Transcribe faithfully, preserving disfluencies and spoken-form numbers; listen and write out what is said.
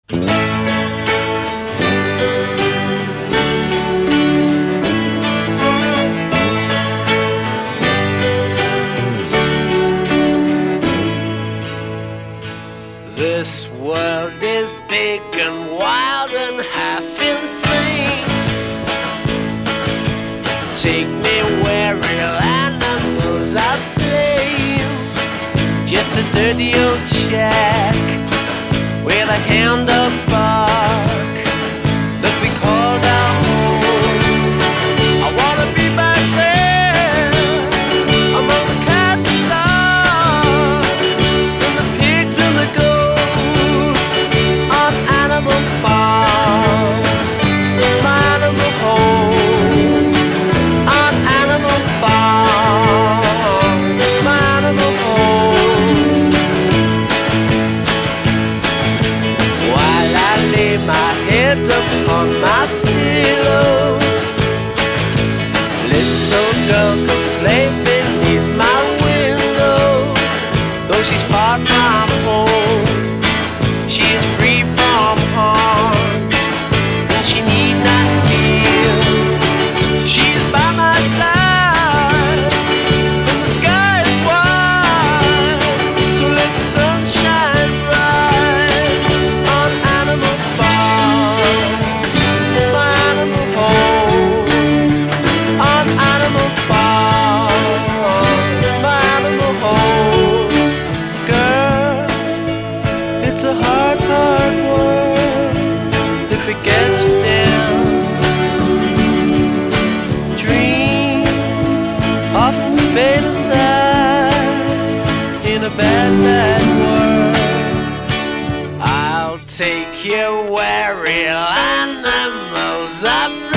This world is big and wild and half insane. Take me where real animals are playing. Just a dirty old shack where the hound dogs bark that we called our home. I wanna be back there among the cats and dogs and the pigs and the goats on Animal Farm, my animal home. On Animal Farm, my animal home. While I lay my head upon my pillow, little girl could play beneath my window. Though she's far from home, she is free from harm, and she need not fear. She's by my side, and the sky is wide, so let the sun shine bright on Animal Farm, my animal home. On Animal Farm, my animal home. Girl, it's a hard, hard world if it gets you down. Dreams often fade and die in a bad, bad world. I'll take you where real animals are.